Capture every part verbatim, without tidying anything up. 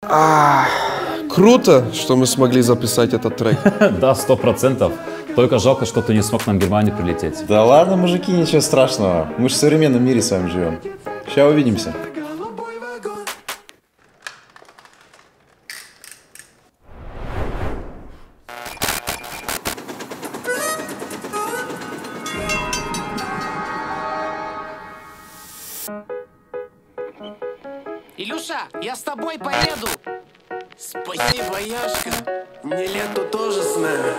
А, круто, что мы смогли записать этот трек. Да, сто процентов. Только жалко, что ты не смог нам в Германию прилететь. Да ладно, мужики, ничего страшного. Мы же в современном мире с вами живем. Сейчас увидимся. Илюша, я с тобой поеду. Спасибо, Яшка. Нелету тоже с нами.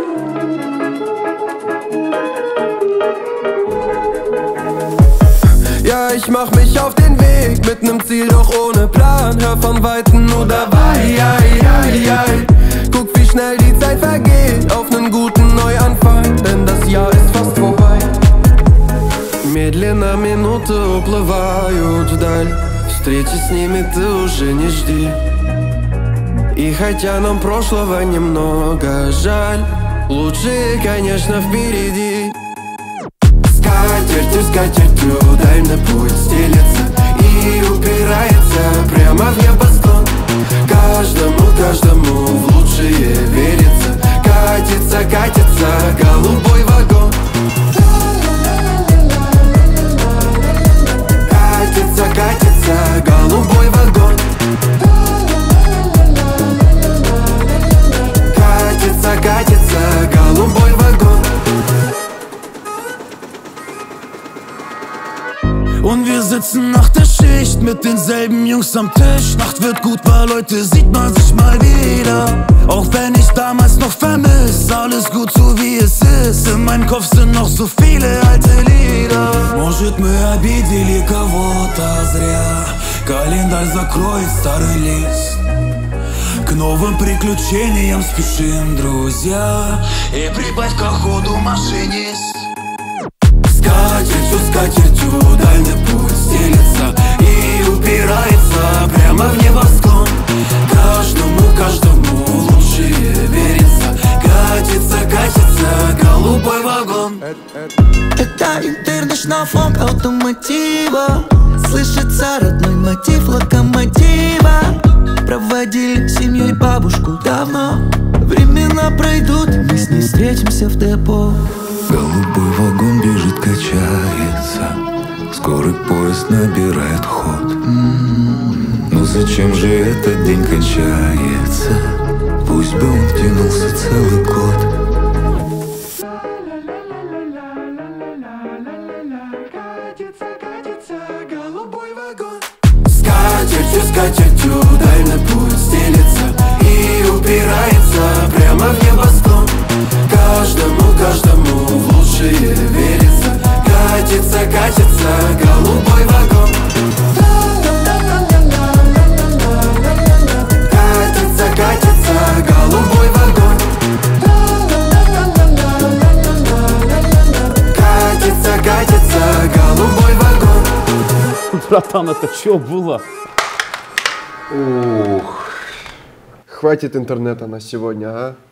Ja, ich mach mich auf den Weg mit nem Ziel, doch ohne Plan. Hör von Weitem nur dabei. Ai, ai, ai. Guck, wie schnell die Zeit vergeht auf nen guten Neuanfang, denn das Jahr ist fast vorbei. Медленно минуты уплывают вдаль. Встречи с ними ты уже не жди. И хотя нам прошлого немного жаль, лучшее, конечно, впереди. Скатертью, скатертью дальний путь стелется и упирается прямо в небосклон. Каждому, каждому в лучшее верится. Катится, катится голубой вагон. Катится, катится голубой вагон. Катится, катится голубой вагон. Und wir sitzen nach der Schicht mit denselben Jungs am Tisch. Nacht wird gut, weil heute sieht man sich mal wieder. Auch wenn ich damals noch vermiss, alles gut so wie es ist. In meinem Kopf sind noch so viele alte Lieder. Может, мы обидели кого-то зря. Календарь закроет старый лист. К новым приключениям спешим, друзья. И прибавь ко ходу, машинист. Скатертью, скатертью дальний путь стелется и упирается прямо в небосклон. Каждому, каждому лучшее верится. Катится, катится голубой вагон. Это интернешнл-фонк автомотива. Слышится родной мотив локомотива. Проводили семьей бабушку давно. Времена пройдут, мы с ней встретимся в депо. Голубой вагон бежит, качается. Скорый поезд набирает ход. м-м-м. Но зачем же этот день кончается? Пусть бы он тянулся целый год. Катится, катится голубой вагон. Скатертью, скатертью дальний путь стелется и упирается прямо в небосклон. Каждому, каждому в лучшее верится. Катится, катится голубой вагон. Катится, катится голубой вагон. Катится, катится голубой вагон. Братан, это что было? Ух. Хватит интернета на сегодня, а?